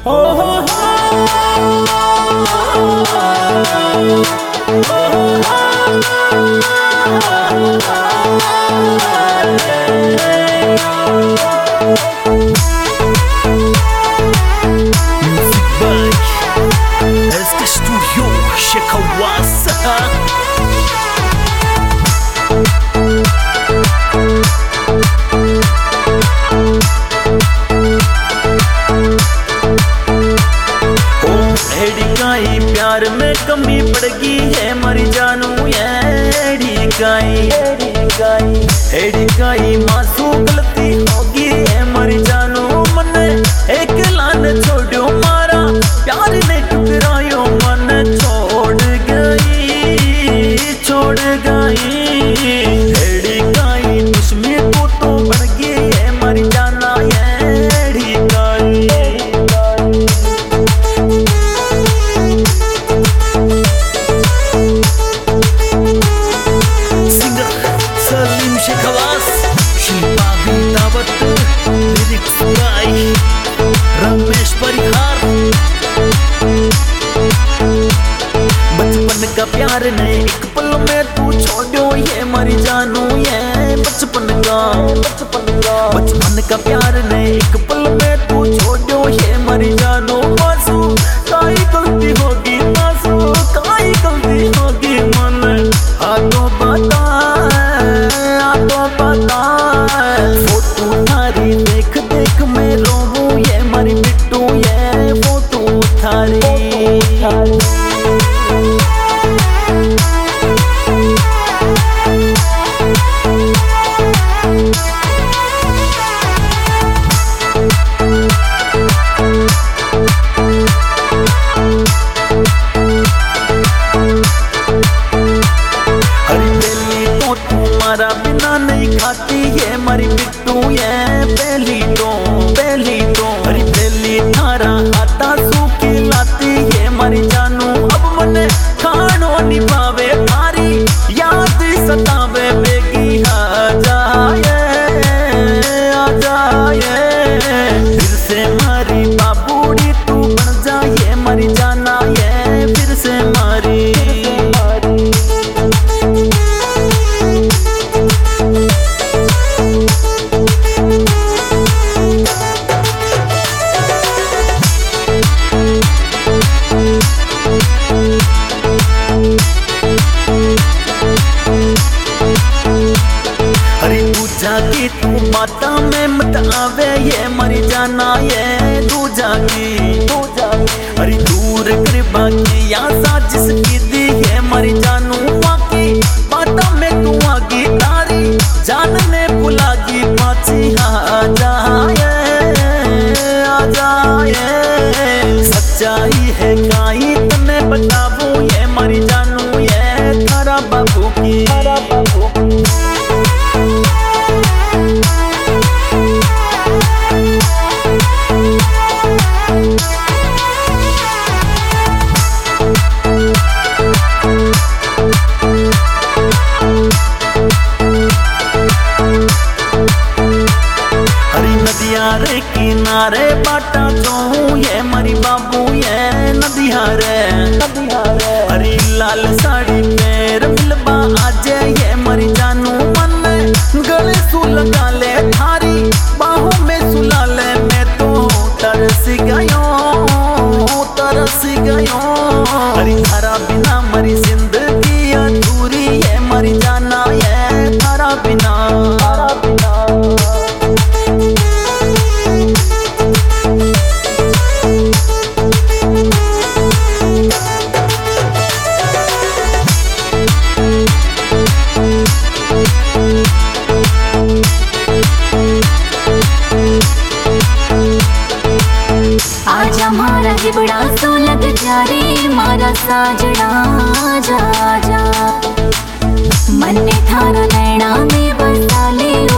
SK Studio Shekawasa. प्यार में कमी पड़गी है मरी जानू एड़ी गाई मासू गलती होगी है मरी जानू मन एक लान छोड़ो मारा प्यार ने टुकरायो मन छोड़ गई एड़ी गाई दुश्मनी को तो पड़गी है मरी जाना एड़ी गाई। रमेश परिहार बचपन का प्यार ने एक पल में तू छोड़ो ये मरी जानू ये बचपन का प्यार ने एक पल में तू छोड़ो ये मरी जानू। मासू काई गलती होगी मन आतो बता फोटो थारी देख मैं रोऊं ये मरी बिट्टू ये फोटो थारी। तुम्हारा बिना नहीं खाती ये मरी बिट्टू ये पहली तो हरी पहली थारा आता सूखी लाती ये मरी जानू। अब मन खानो निभावे थारी याद सतावे बेगी आ जाए फिर से मारी बाबूड़ी तू बन जाए मरी जाना ये फिर से मारी। जागी तू माता में मत आवे ये मरी जाना ये तू जागी अरे दूर कृपा की या साजिश की दी ये मरी जानू। बाकी माता में तू आगी तारी जान ने बुलागी पाची आ जाए सच्चाई है काई तने बताबू ये मरी जानू ये थारा बाबू की। नदियारे किनारे बाटा चोहू ये मरी बाबू ये नदियारे हरी लाल साड़ी पैर मिलबा आजे ये मरी जानू। मन गले सु लगा ले थारी बाहों में सुला ले मैं तो तरस गयो हरी थारा बिना मरी जिंदगी अधूरी ये मरी जाना ये थारा बिना। आजा मारा हिबड़ा सो लग जा रे मारा साजना जा मन ने थारा नैना में बसा ले।